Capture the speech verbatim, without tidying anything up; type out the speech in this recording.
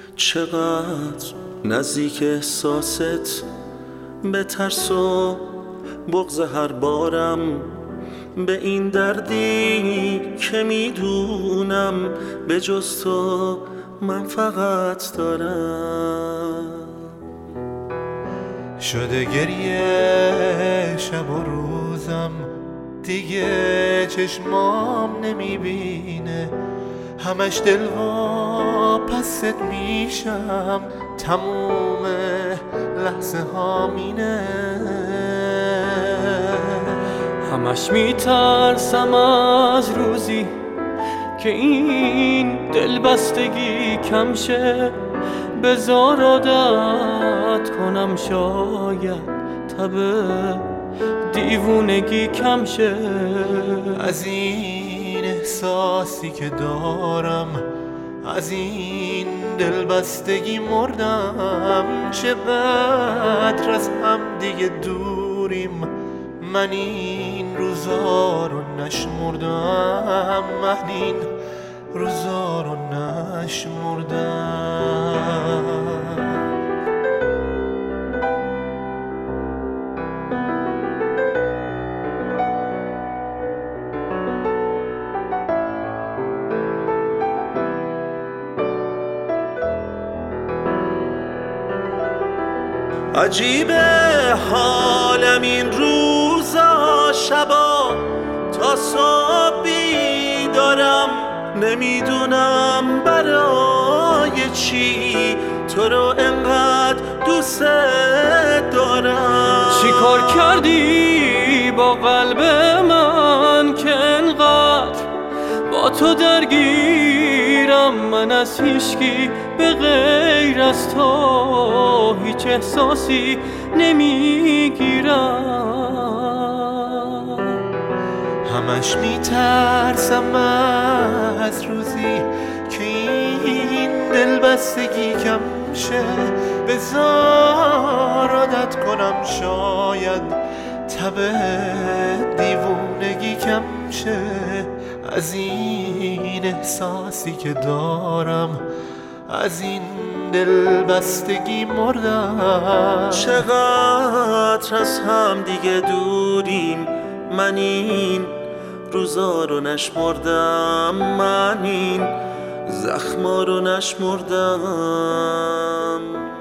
چقدر نزدیک احساست، به ترس و بغض هر بارم، به این دردی که میدونم به جز تو من فقط دارم. شده گریه شب و روزم، دیگه چشمام نمیبینه، همش دل واپست میشم، تموم لحظه هامینه. همش میترسم از روزی که این دل بستگی کم شه، بذار عادت کنم شاید تب دیوونگی کم شه. از این احساسی که دارم، از این دل بستگی مردم، چقدر از هم دیگه دوریم، من این روزا رو نشمردم، من این روزا رو نشمردم. عجیبه حالم این روزا، شبا تا صبح بیدارم، نمیدونم برای چی تو رو انقدر دوست دارم. چی کار کردی با قلب من که انقدر با تو درگیرم؟ من از هیچکی به غیر از تو هیچ احساسی نمیگیرم. همش میترسم از روزی که این دل بستگی کم شه، بذار عادت کنم شاید تب دیوونگی کم شه. از این احساسی که دارم، از این دل بستگی مردم. چقدر از هم دیگه دوریم، من این روزا رو نشمردم، من این زخما رو نشمردم.